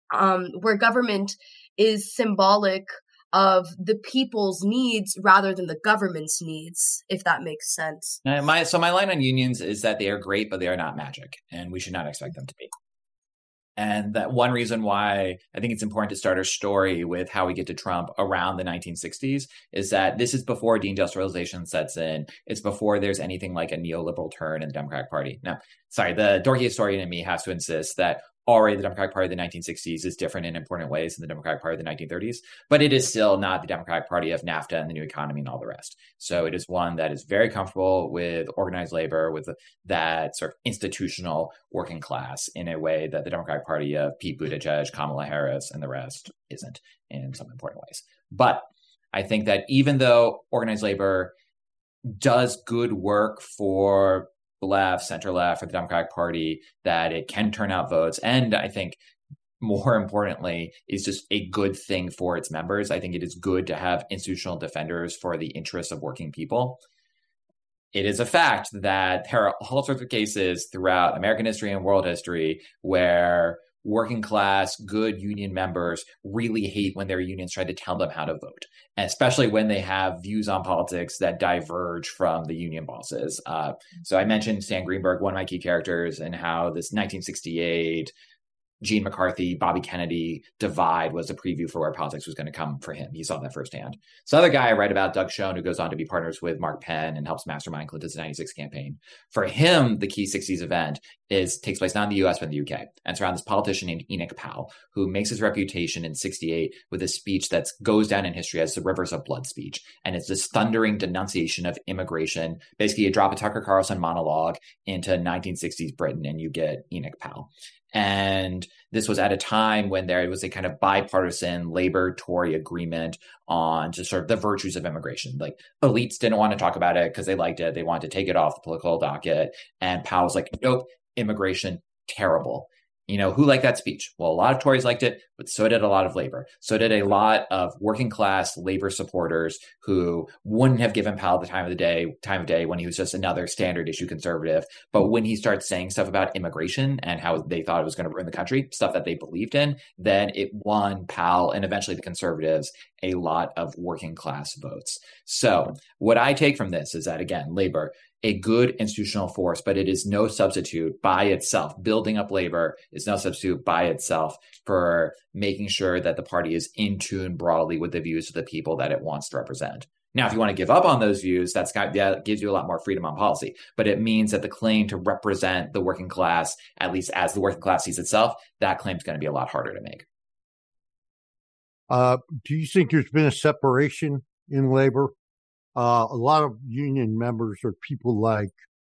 symbolic of the people's needs rather than the government's needs, if that makes sense? My line on unions is that they are great, but they are not magic, and we should not expect them to be. And that one reason why I think it's important to start our story with how we get to Trump around the 1960s is that this is before deindustrialization sets in. It's before there's anything like a neoliberal turn in the Democratic Party. Now, the dorky historian in me has to insist that already the Democratic Party of the 1960s is different in important ways than the Democratic Party of the 1930s, but it is still not the Democratic Party of NAFTA and the new economy and all the rest. So it is one that is very comfortable with organized labor, with that sort of institutional working class in a way that the Democratic Party of Pete Buttigieg, Kamala Harris, and the rest isn't in some important ways. But I think that even though organized labor does good work for left, center left, for the Democratic Party, that it can turn out votes. And I think more importantly, is just a good thing for its members. I think it is good to have institutional defenders for the interests of working people. It is a fact that there are all sorts of cases throughout American history and world history where working class, good union members really hate when their unions try to tell them how to vote, and especially when they have views on politics that diverge from the union bosses. So I mentioned Stan Greenberg, one of my key characters, and how this 1968 Gene McCarthy, Bobby Kennedy divide was a preview for where politics was going to come for him. He saw that firsthand. So other guy I write about, Doug Schoen, who goes on to be partners with Mark Penn and helps mastermind Clinton's 96 campaign. For him, the key 60s event takes place not in the US, but in the UK. And it's around this politician named Enoch Powell, who makes his reputation in 68 with a speech that goes down in history as the Rivers of Blood speech. And it's this thundering denunciation of immigration. Basically, you drop a Tucker Carlson monologue into 1960s Britain and you get Enoch Powell. And this was at a time when there was a kind of bipartisan Labor-Tory agreement on just sort of the virtues of immigration. Like elites didn't want to talk about it because they liked it. They wanted to take it off the political docket. And Powell was like, nope, immigration, terrible. Who liked that speech? Well, a lot of Tories liked it, but so did a lot of labor. So did a lot of working class labor supporters who wouldn't have given Powell the time of day when he was just another standard issue conservative. But when he starts saying stuff about immigration and how they thought it was going to ruin the country, stuff that they believed in, then it won Powell and eventually the conservatives a lot of working class votes. So what I take from this is that, again, labor, a good institutional force, but it is no substitute by itself. Building up labor is no substitute by itself for making sure that the party is in tune broadly with the views of the people that it wants to represent. Now, if you want to give up on those views, that gives you a lot more freedom on policy. But it means that the claim to represent the working class, at least as the working class sees itself, that claim is going to be a lot harder to make. Do you think there's been a separation in labor? A lot of union members are people like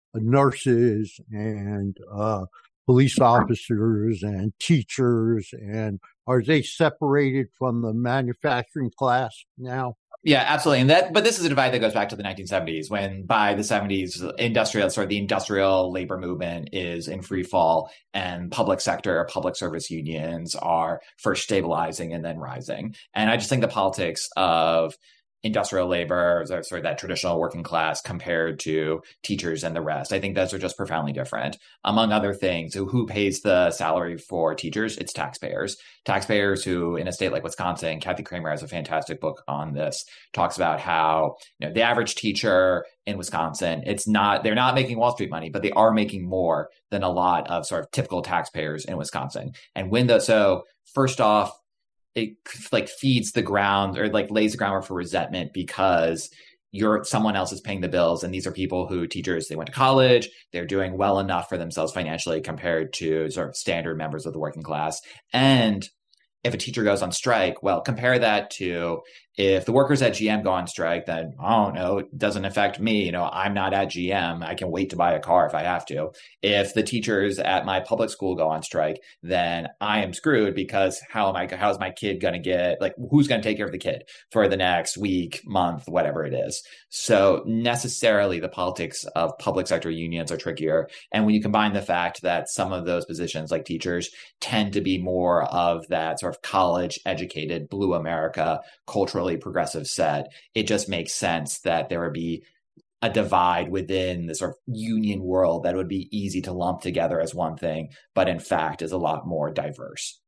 nurses and police officers and teachers, and are they separated from the manufacturing class now? Yeah, absolutely. But this is a divide that goes back to the 1970s, when by the 70s, the industrial labor movement is in free fall, and public sector or public service unions are first stabilizing and then rising. And I just think the politics of industrial labor, sort of that traditional working class compared to teachers and the rest, I think those are just profoundly different. Among other things, who pays the salary for teachers? It's taxpayers. Taxpayers who, in a state like Wisconsin, Kathy Kramer has a fantastic book on this, talks about how the average teacher in Wisconsin, they're not making Wall Street money, but they are making more than a lot of sort of typical taxpayers in Wisconsin. And first off, it feeds the ground or lays the groundwork for resentment because someone else is paying the bills. And these are people teachers, they went to college, they're doing well enough for themselves financially compared to sort of standard members of the working class. And if a teacher goes on strike, well, compare that to if the workers at GM go on strike, then, oh, no, it doesn't affect me. I'm not at GM. I can wait to buy a car if I have to. If the teachers at my public school go on strike, then I am screwed because how is my kid going to get, who's going to take care of the kid for the next week, month, whatever it is? So necessarily the politics of public sector unions are trickier. And when you combine the fact that some of those positions like teachers tend to be more of that sort of college educated blue America culturally progressive set, it just makes sense that there would be a divide within the sort of union world that would be easy to lump together as one thing, but in fact is a lot more diverse.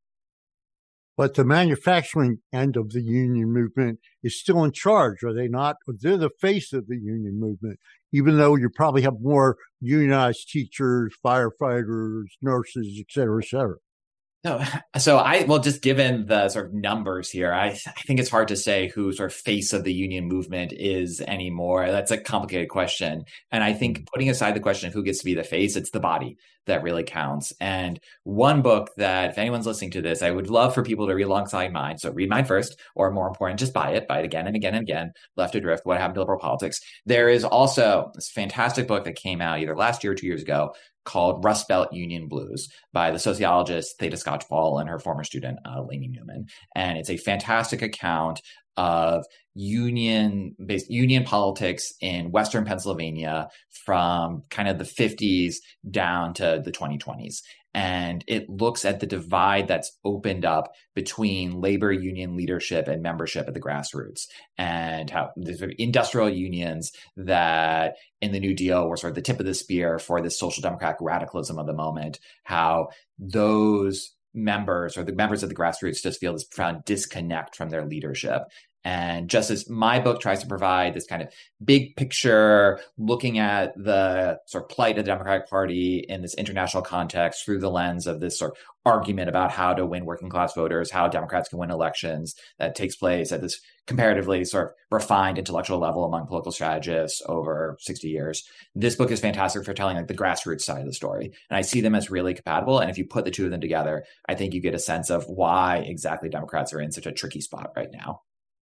But the manufacturing end of the union movement is still in charge, are they not? They're the face of the union movement, even though you probably have more unionized teachers, firefighters, nurses, et cetera, et cetera. No, just given the sort of numbers here, I think it's hard to say who sort of face of the union movement is anymore. That's a complicated question. And I think putting aside the question of who gets to be the face, it's the body that really counts. And one book that, if anyone's listening to this, I would love for people to read alongside mine. So read mine first, or more important, just buy it again and again and again. Left Adrift, What Happened to Liberal Politics. There is also this fantastic book that came out either last year or 2 years ago called Rust Belt Union Blues by the sociologist Theda Skocpol and her former student, Lainey Newman. And it's a fantastic account of union politics in Western Pennsylvania from kind of the 50s down to the 2020s. And it looks at the divide that's opened up between labor union leadership and membership at the grassroots, and how there's industrial unions that in the New Deal were sort of the tip of the spear for the social democratic radicalism of the moment, how those members or the members of the grassroots just feel this profound disconnect from their leadership. And just as my book tries to provide this kind of big picture, looking at the sort of plight of the Democratic Party in this international context through the lens of this sort of argument about how to win working class voters, how Democrats can win elections, that takes place at this comparatively sort of refined intellectual level among political strategists over 60 years. This book is fantastic for telling like the grassroots side of the story. And I see them as really compatible. And if you put the two of them together, I think you get a sense of why exactly Democrats are in such a tricky spot right now.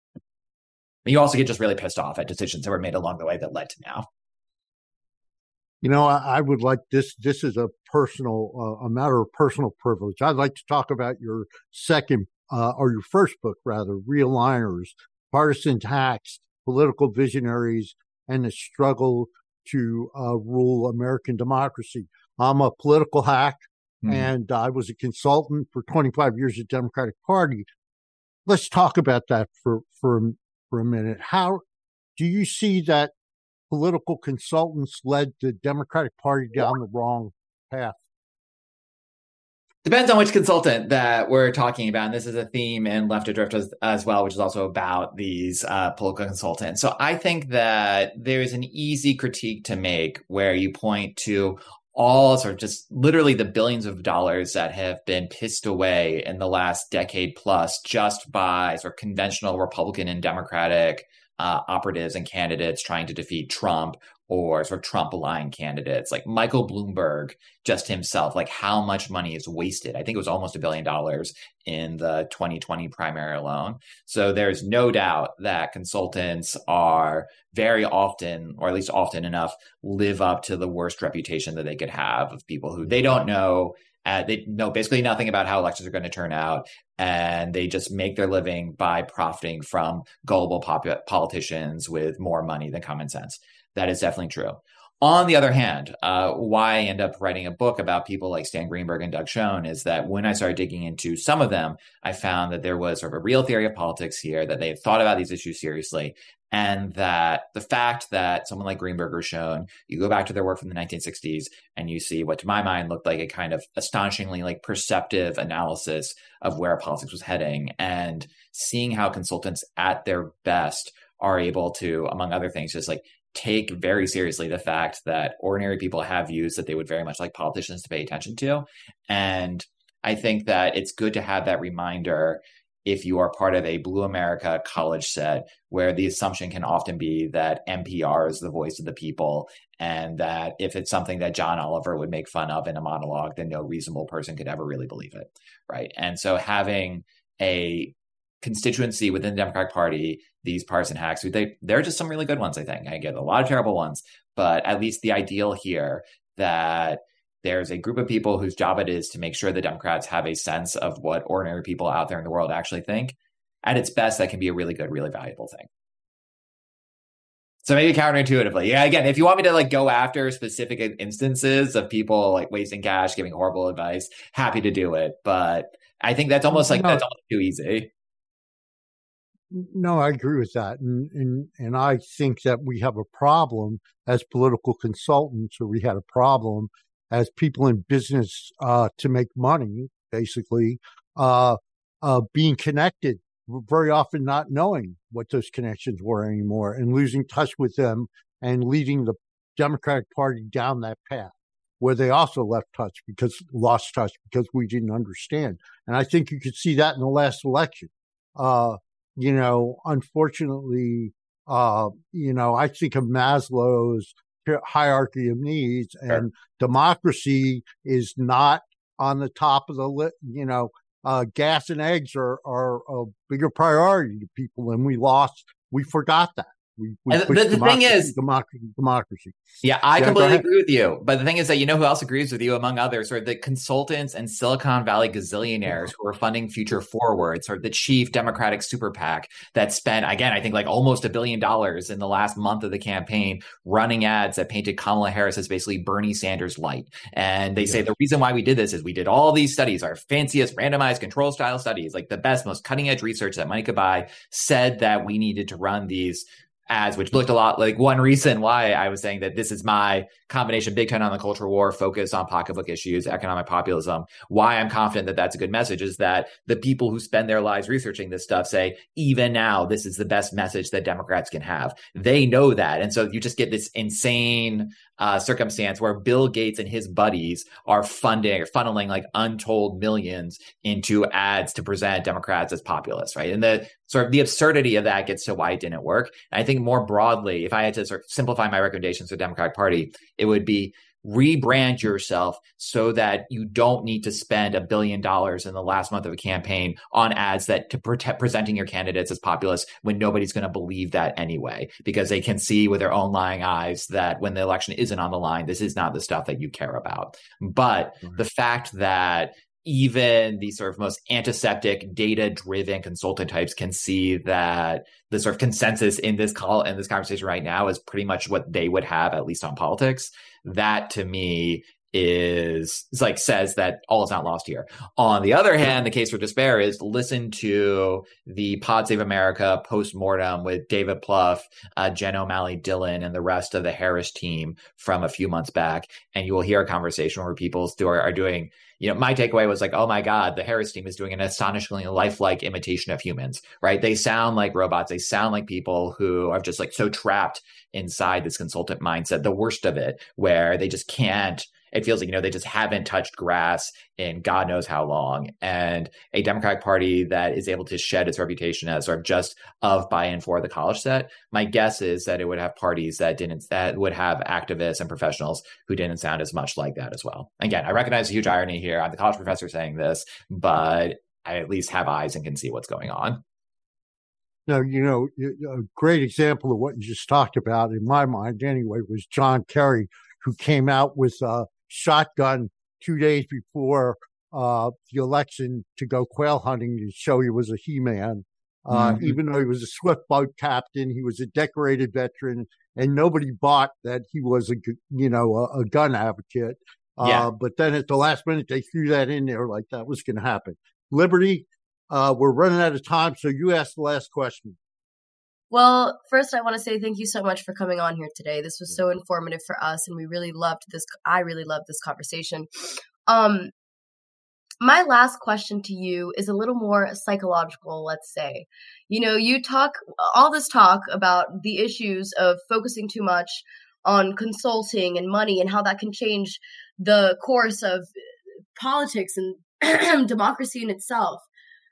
You also get just really pissed off at decisions that were made along the way that led to now. You know, I would like this. This is a matter of personal privilege. I'd like to talk about your your first book, rather, Realigners, Partisan Hacks, Political Visionaries, and the Struggle to Rule American Democracy. I'm a political hack, and I was a consultant for 25 years at the Democratic Party. Let's talk about that for a minute. How do you see that political consultants led the Democratic Party down the wrong path? Depends on which consultant that we're talking about. And this is a theme in Left Adrift as well, which is also about these political consultants. So I think that there's an easy critique to make where you point to all sort of just literally the billions of dollars that have been pissed away in the last decade plus just by sort of conventional Republican and Democratic operatives and candidates trying to defeat Trump, or sort of Trump-aligned candidates like Michael Bloomberg just himself, like how much money is wasted. I think it was almost $1 billion in the 2020 primary alone. So there's no doubt that consultants are very often, or at least often enough, live up to the worst reputation that they could have of people who they don't know. They know basically nothing about how elections are going to turn out, and they just make their living by profiting from gullible politicians with more money than common sense. That is definitely true. On the other hand, why I end up writing a book about people like Stan Greenberg and Doug Schoen is that when I started digging into some of them, I found that there was sort of a real theory of politics here, that they had thought about these issues seriously, and that the fact that someone like Greenberg or Schoen, you go back to their work from the 1960s and you see what to my mind looked like a kind of astonishingly like perceptive analysis of where politics was heading, and seeing how consultants at their best are able to, among other things, just like take very seriously the fact that ordinary people have views that they would very much like politicians to pay attention to. And I think that it's good to have that reminder if you are part of a Blue America college set, where the assumption can often be that NPR is the voice of the people, and that if it's something that John Oliver would make fun of in a monologue, then no reasonable person could ever really believe it, right? And so having a constituency within the Democratic Party, these partisan hacks, they're just some really good ones, I think. I get a lot of terrible ones, but at least the ideal here that there's a group of people whose job it is to make sure the Democrats have a sense of what ordinary people out there in the world actually think. At its best, that can be a really good, really valuable thing. So maybe counterintuitively, yeah, again, if you want me to like go after specific instances of people like wasting cash, giving horrible advice, happy to do it. But I think that's almost that's almost too easy. No, I agree with that. And I think that we have a problem as political consultants, or we had a problem as people in business to make money, basically, being connected, very often not knowing what those connections were anymore, and losing touch with them and leading the Democratic Party down that path, where they also lost touch because we didn't understand. And I think you could see that in the last election. You know, unfortunately, I think of Maslow's hierarchy of needs, and democracy is not on the top of the list. Gas and eggs are a bigger priority to people, and we forgot that. The thing is, democracy. Yeah, I completely agree with you. But the thing is that, who else agrees with you, among others, are the consultants and Silicon Valley gazillionaires who are funding Future Forward, sort of the chief Democratic super PAC that spent, again, I think like almost $1 billion in the last month of the campaign running ads that painted Kamala Harris as basically Bernie Sanders light. And they say the reason why we did this is we did all these studies, our fanciest randomized control style studies, like the best, most cutting edge research that money could buy, said that we needed to run these ads, which looked a lot like one reason why I was saying that this is my combination, big tent on the culture war, focus on pocketbook issues, economic populism. Why I'm confident that that's a good message is that the people who spend their lives researching this stuff say, even now, this is the best message that Democrats can have. They know that. And so you just get this insane circumstance where Bill Gates and his buddies are funneling like untold millions into ads to present Democrats as populists, right? And the sort of the absurdity of that gets to why it didn't work. And I think more broadly, if I had to sort of simplify my recommendations for the Democratic Party, it would be rebrand yourself so that you don't need to spend $1 billion in the last month of a campaign on ads that to presenting your candidates as populists when nobody's going to believe that anyway, because they can see with their own lying eyes that when the election isn't on the line, this is not the stuff that you care about. But the fact that even the sort of most antiseptic, data-driven consultant types can see that the sort of consensus in this conversation right now is pretty much what they would have, at least on politics. That to me is like says that all is not lost here. On the other hand, the case for despair is listen to the Pod Save America postmortem with David Plouffe, Jen O'Malley Dillon, and the rest of the Harris team from a few months back, and you will hear a conversation where people are doing. My takeaway was like, oh my God, the Harris team is doing an astonishingly lifelike imitation of humans, right? They sound like robots. They sound like people who are just like so trapped inside this consultant mindset, the worst of it, where they just can't. It feels like, they just haven't touched grass in God knows how long. And a Democratic Party that is able to shed its reputation as sort of just of by and for the college set, my guess is that it would have parties that would have activists and professionals who didn't sound as much like that as well. Again, I recognize a huge irony here. I'm the college professor saying this, but I at least have eyes and can see what's going on. Now, a great example of what you just talked about, in my mind anyway, was John Kerry, who came out with a shotgun 2 days before the election to go quail hunting to show he was a He-Man. Even though he was a swift boat captain, he was a decorated veteran, and nobody bought that he was a gun advocate. But then at the last minute, they threw that in there like that was going to happen. Liberty, we're running out of time, so you ask the last question. Well, first, I want to say thank you so much for coming on here today. This was so informative for us, and we really loved this. I really loved this conversation. My last question to you is a little more psychological, let's say. You talk all this talk about the issues of focusing too much on consulting and money and how that can change the course of politics and democracy in itself.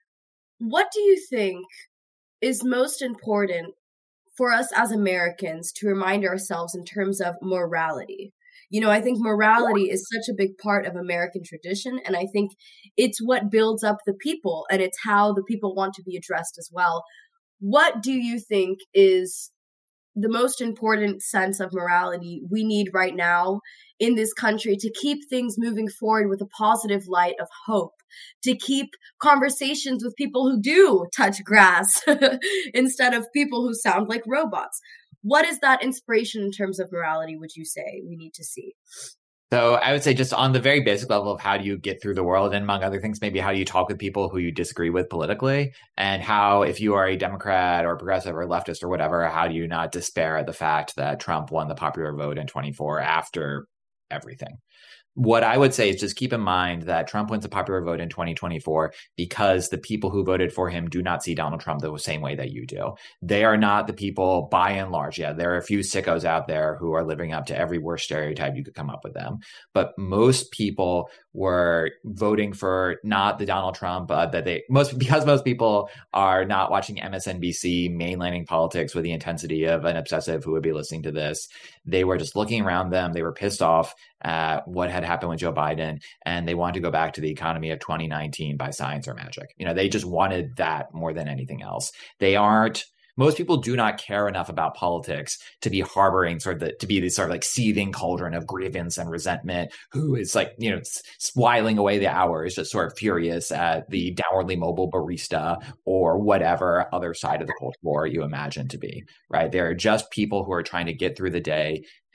What do you think is most important for us as Americans to remind ourselves in terms of morality? I think morality is such a big part of American tradition, and I think it's what builds up the people, and it's how the people want to be addressed as well. What do you think is the most important sense of morality we need right now in this country to keep things moving forward with a positive light of hope, to keep conversations with people who do touch grass instead of people who sound like robots? What is that inspiration in terms of morality, would you say, we need to see? So I would say just on the very basic level of how do you get through the world, and among other things, maybe how do you talk with people who you disagree with politically, and how, if you are a Democrat or progressive or leftist or whatever, how do you not despair at the fact that Trump won the popular vote in 2024 after everything? What I would say is just keep in mind that Trump wins the popular vote in 2024 because the people who voted for him do not see Donald Trump the same way that you do. They are not the people, by and large. Yeah, there are a few sickos out there who are living up to every worst stereotype you could come up with them. But most people were voting for not the Donald Trump because most people are not watching MSNBC mainlining politics with the intensity of an obsessive who would be listening to this. They were just looking around them. They were pissed off at what had happened with Joe Biden, and they wanted to go back to the economy of 2019 by science or magic. They just wanted that more than anything else. Most people do not care enough about politics to be harboring to be this sort of like seething cauldron of grievance and resentment, who is like, whiling away the hours, just sort of furious at the downwardly mobile barista or whatever other side of the Cold War you imagine to be, right? They're just people who are trying to get through the day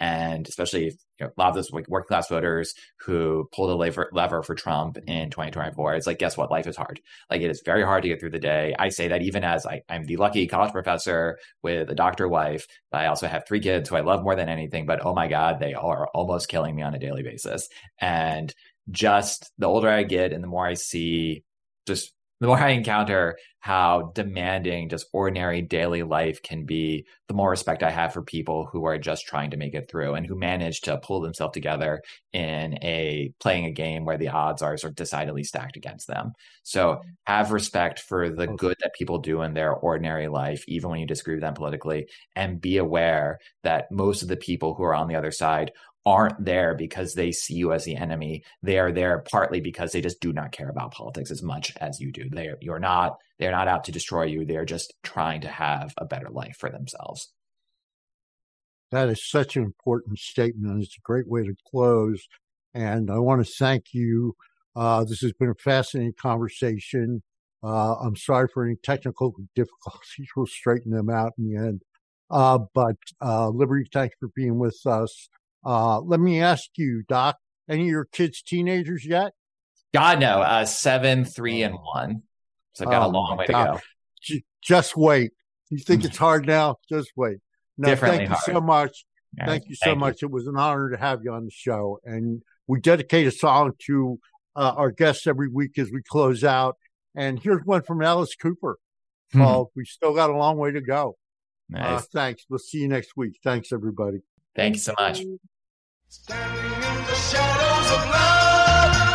And especially a lot of those working class voters who pulled a lever for Trump in 2024. It's like, guess what? Life is hard. Like, it is very hard to get through the day. I say that even as I'm the lucky college professor with a doctor wife, but I also have 3 kids who I love more than anything. But oh my God, they are almost killing me on a daily basis. And just the older I get and the more I see, just the more I encounter how demanding just ordinary daily life can be, the more respect I have for people who are just trying to make it through and who manage to pull themselves together in playing a game where the odds are sort of decidedly stacked against them. So have respect for the good that people do in their ordinary life, even when you disagree with them politically, and be aware that most of the people who are on the other side aren't there because they see you as the enemy. They are there partly because they just do not care about politics as much as you do. They're not out to destroy you. They're just trying to have a better life for themselves. That is such an important statement. It's a great way to close. And I want to thank you. This has been a fascinating conversation. I'm sorry for any technical difficulties. We'll straighten them out in the end. But Liberty, thanks for being with us. Let me ask you, Doc, any of your kids teenagers yet? God, no. 7, 3, and 1. So I've got a long way to go. Just wait. You think it's hard now? Just wait. No, thank you so much. Right. Thank you so much. It was an honor to have you on the show. And we dedicate a song to our guests every week as we close out. And here's one from Alice Cooper called We Still Got a Long Way to Go. Nice. Thanks. We'll see you next week. Thanks, everybody. Thank you so much. Standing in the shadows of love.